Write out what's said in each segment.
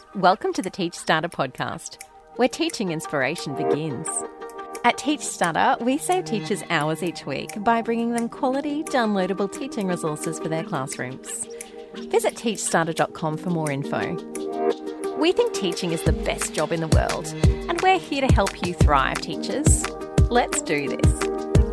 Welcome to the Teach Starter podcast, where teaching inspiration begins. At Teach Starter, we save teachers hours each week by bringing them quality, downloadable teaching resources for their classrooms. Visit teachstarter.com for more info. We think teaching is the best job in the world, and we're here to help you thrive, teachers. Let's do this.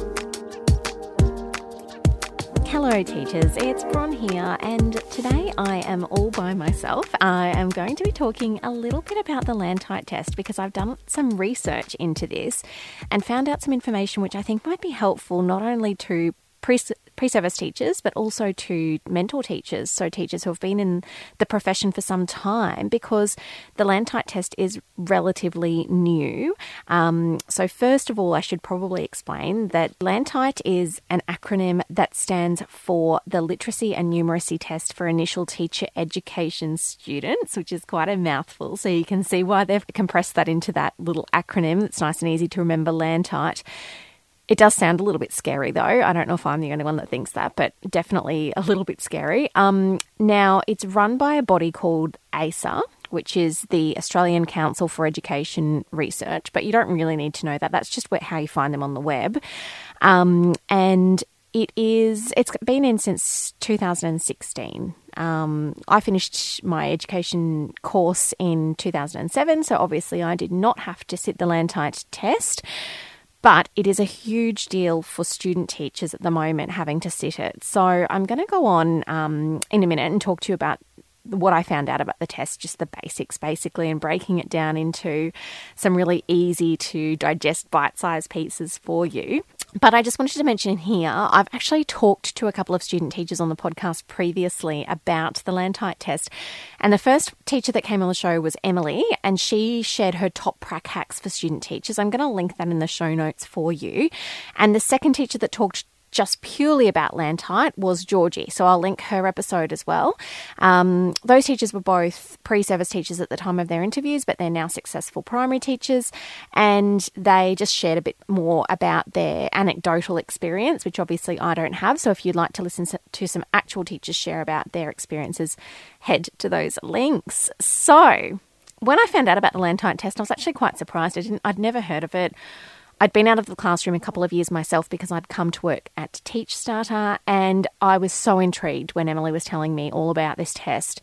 Hello teachers, it's Bron here, and today I am all by myself. I am going to be talking a little bit about the Landtite test because I've done some research into this and found out some information which I think might be helpful not only to pre-service teachers, but also to mentor teachers, so teachers who have been in the profession for some time, because the Landtite test is relatively new. So first of all, I should probably explain that Landtite is an acronym that stands for the Literacy and Numeracy Test for Initial Teacher Education Students, which is quite a mouthful. So you can see why they've compressed that into that little acronym. It's nice and easy to remember, Landtite. It does sound a little bit scary, though. I don't know if I'm the only one that thinks that, but definitely a little bit scary. Now, it's run by a body called ACER, which is the Australian Council for Education Research, but you don't really need to know that. That's just how you find them on the web. And it's been in since 2016. I finished my education course in 2007, so obviously I did not have to sit the Landtite test. But it is a huge deal for student teachers at the moment having to sit it. So I'm going to go on in a minute and talk to you about what I found out about the test, just the basics basically, and breaking it down into some really easy to digest bite-sized pieces for you. But I just wanted to mention here, I've actually talked to a couple of student teachers on the podcast previously about the Landtite test. And the first teacher that came on the show was Emily, and she shared her top prac hacks for student teachers. I'm going to link that in the show notes for you. And the second teacher that talked just purely about Landtite was Georgie, so I'll link her episode as well. Those teachers were both pre-service teachers at the time of their interviews, but they're now successful primary teachers, and they just shared a bit more about their anecdotal experience, which obviously I don't have. So if you'd like to listen to some actual teachers share about their experiences, head to those links. So when I found out about the Landtite test, I was actually quite surprised. I'd never heard of it. I'd been out of the classroom a couple of years myself because I'd come to work at Teach Starter, and I was so intrigued when Emily was telling me all about this test.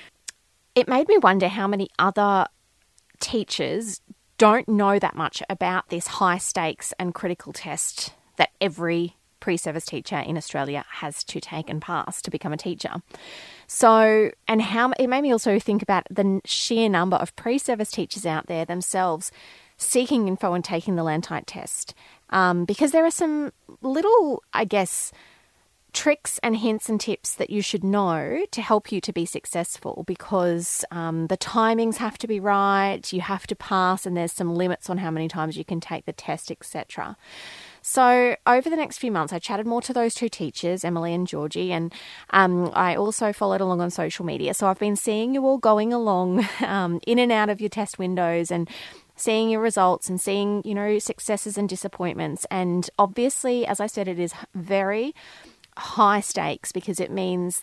It made me wonder how many other teachers don't know that much about this high stakes and critical test that every pre-service teacher in Australia has to take and pass to become a teacher. So, and how it made me also think about the sheer number of pre-service teachers out there themselves seeking info and taking the Landtite test, because there are some little, I guess, tricks and hints and tips that you should know to help you to be successful, because the timings have to be right, you have to pass, and there's some limits on how many times you can take the test, etc. So over the next few months, I chatted more to those two teachers, Emily and Georgie, and I also followed along on social media. So I've been seeing you all going along in and out of your test windows and seeing your results and seeing, successes and disappointments. And obviously, as I said, it is very high stakes because it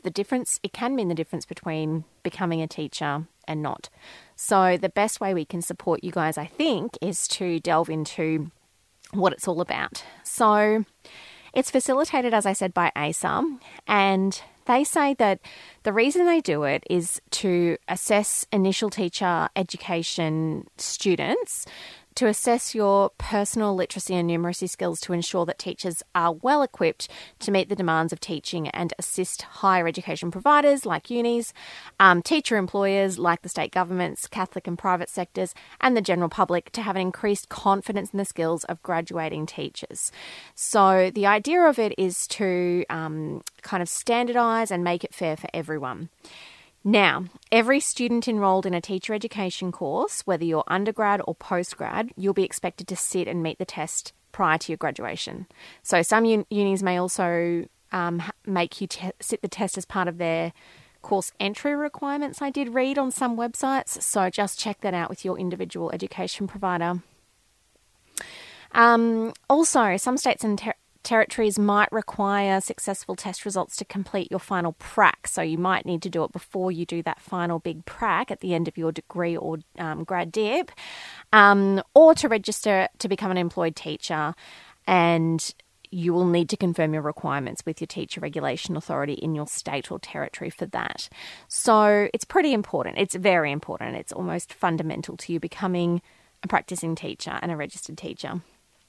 can mean the difference between becoming a teacher and not. So the best way we can support you guys, I think, is to delve into what it's all about. So it's facilitated, as I said, by ACER, and they say that the reason they do it is to assess initial teacher education students, to assess your personal literacy and numeracy skills to ensure that teachers are well equipped to meet the demands of teaching and assist higher education providers like unis, teacher employers like the state governments, Catholic and private sectors, and the general public to have an increased confidence in the skills of graduating teachers. So the idea of it is to kind of standardise and make it fair for everyone. Now, every student enrolled in a teacher education course, whether you're undergrad or postgrad, you'll be expected to sit and meet the test prior to your graduation. So some unis may also make you sit the test as part of their course entry requirements, I did read on some websites. So just check that out with your individual education provider. Also, some states and territories might require successful test results to complete your final prac. So you might need to do it before you do that final big prac at the end of your degree or grad dip, or to register to become an employed teacher. And you will need to confirm your requirements with your teacher regulation authority in your state or territory for that. So it's pretty important. It's very important. It's almost fundamental to you becoming a practicing teacher and a registered teacher.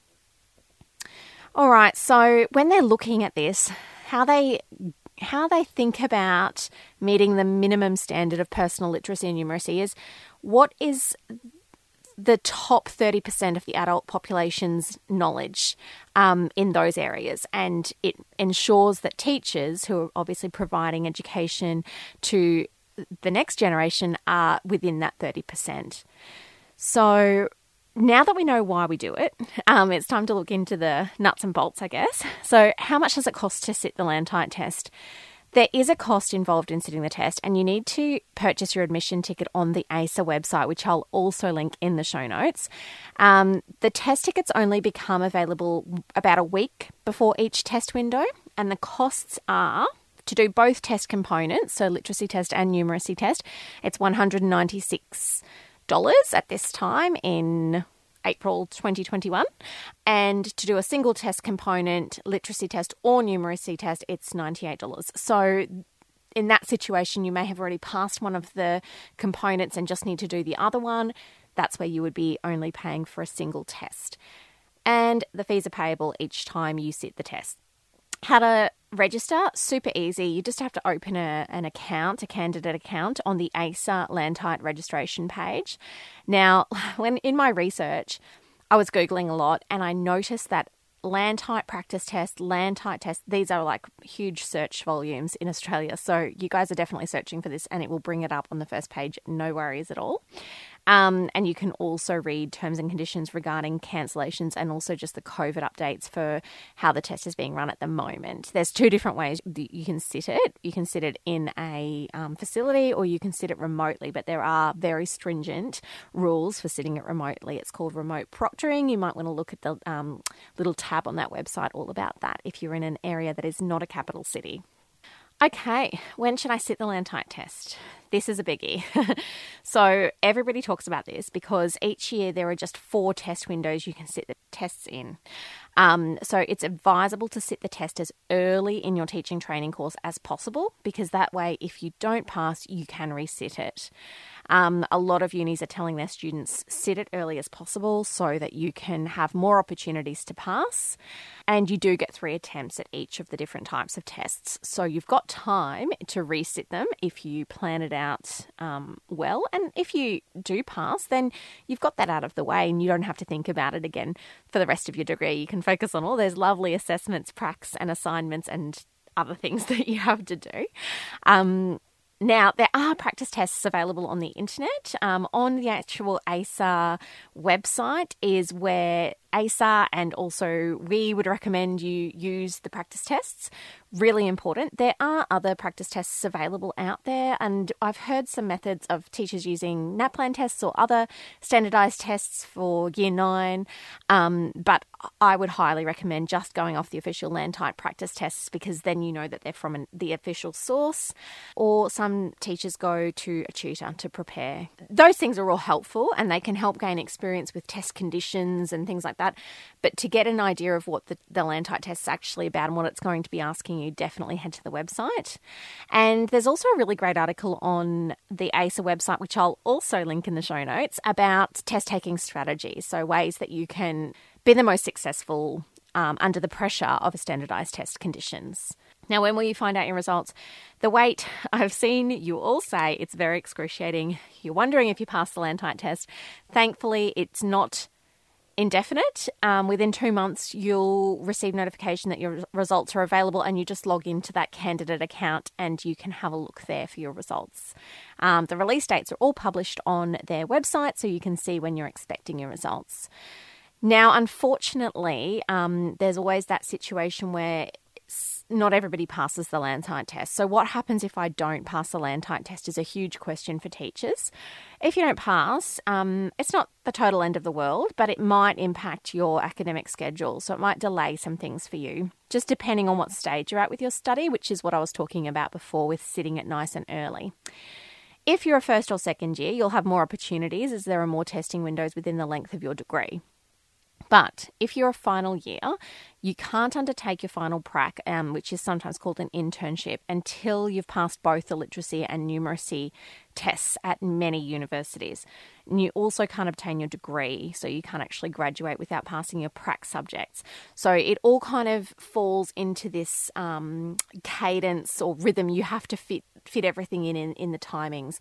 All right, so when they're looking at this, how they think about meeting the minimum standard of personal literacy and numeracy is what is the top 30% of the adult population's knowledge in those areas. And it ensures that teachers who are obviously providing education to the next generation are within that 30%. So now that we know why we do it, it's time to look into the nuts and bolts, I guess. So how much does it cost to sit the Landtight test? There is a cost involved in sitting the test, and you need to purchase your admission ticket on the ASA website, which I'll also link in the show notes. The test tickets only become available about a week before each test window, and the costs are, to do both test components, so literacy test and numeracy test, it's $196 at this time in April 2021. And to do a single test component, literacy test or numeracy test, it's $98. So in that situation, you may have already passed one of the components and just need to do the other one. That's where you would be only paying for a single test. And the fees are payable each time you sit the test. How to register? Super easy. You just have to open an account, a candidate account on the ASA Landtight registration page. Now, when in my research, I was Googling a lot and I noticed that Landtight practice test, Landtight test, these are like huge search volumes in Australia. So you guys are definitely searching for this and it will bring it up on the first page. No worries at all. And you can also read terms and conditions regarding cancellations and also just the COVID updates for how the test is being run at the moment. There's two different ways you can sit it. You can sit it in a facility or you can sit it remotely, but there are very stringent rules for sitting it remotely. It's called remote proctoring. You might want to look at the little tab on that website all about that if you're in an area that is not a capital city. Okay, when should I sit the Landtight test? This is a biggie. So everybody talks about this because each year there are just 4 test windows you can sit the tests in. So it's advisable to sit the test as early in your teaching training course as possible because that way if you don't pass, you can resit it. A lot of unis are telling their students sit it early as possible so that you can have more opportunities to pass. And you do get 3 attempts at each of the different types of tests. So you've got time to resit them if you plan it out well. And if you do pass, then you've got that out of the way and you don't have to think about it again for the rest of your degree. You can focus on all those lovely assessments, pracs and assignments and other things that you have to do. Now, there are practice tests available on the internet. On the actual ASA website is where ASA and also we would recommend you use the practice tests. Really important. There are other practice tests available out there, and I've heard some methods of teachers using NAPLAN tests or other standardised tests for Year 9, but I would highly recommend just going off the official Landtight practice tests because then you know that they're from the official source, or some teachers go to a tutor to prepare. Those things are all helpful and they can help gain experience with test conditions and things like that. But to get an idea of what the Landtight test is actually about and what it's going to be asking you, definitely head to the website. And there's also a really great article on the ASA website, which I'll also link in the show notes, about test-taking strategies. So ways that you can be the most successful under the pressure of a standardised test conditions. Now, when will you find out your results? The wait, I've seen you all say it's very excruciating. You're wondering if you passed the Landtight test. Thankfully, it's not indefinite. Within 2 months, you'll receive notification that your results are available and you just log into that candidate account and you can have a look there for your results. The release dates are all published on their website so you can see when you're expecting your results. Now, unfortunately, there's always that situation where not everybody passes the Landsight test. So what happens if I don't pass the Landsight test is a huge question for teachers. If you don't pass, it's not the total end of the world, but it might impact your academic schedule. So it might delay some things for you, just depending on what stage you're at with your study, which is what I was talking about before with sitting it nice and early. If you're a first or second year, you'll have more opportunities as there are more testing windows within the length of your degree. But if you're a final year, you can't undertake your final prac, which is sometimes called an internship, until you've passed both the literacy and numeracy tests at many universities. And you also can't obtain your degree, so you can't actually graduate without passing your prac subjects. So it all kind of falls into this cadence or rhythm. You have to fit everything in the timings.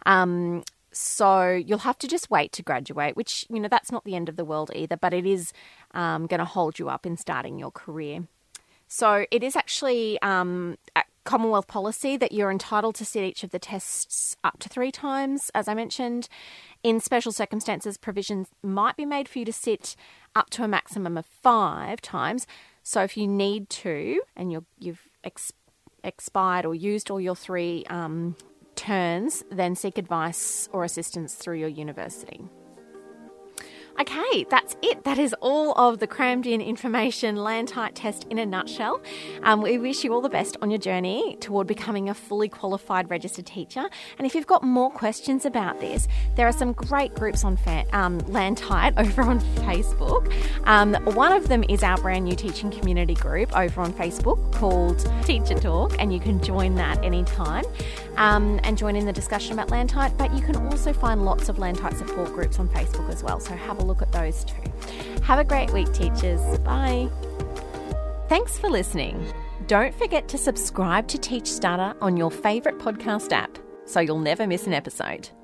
So you'll have to just wait to graduate, which, that's not the end of the world either, but it is going to hold you up in starting your career. So it is actually a Commonwealth policy that you're entitled to sit each of the tests up to 3 times, as I mentioned. In special circumstances, provisions might be made for you to sit up to a maximum of 5 times. So if you need to, and you've expired or used all your 3 turns, then seek advice or assistance through your university. Okay, that's it. That is all of the crammed in information Landsight test in a nutshell. We wish you all the best on your journey toward becoming a fully qualified registered teacher. And if you've got more questions about this, there are some great groups on Landsight over on Facebook. One of them is our brand new teaching community group over on Facebook called Teacher Talk, and you can join that anytime and join in the discussion about Landsight. But you can also find lots of Landsight support groups on Facebook as well, so have a look at those too. Have a great week, teachers. Bye. Thanks for listening. Don't forget to subscribe to Teach Starter on your favourite podcast app so you'll never miss an episode.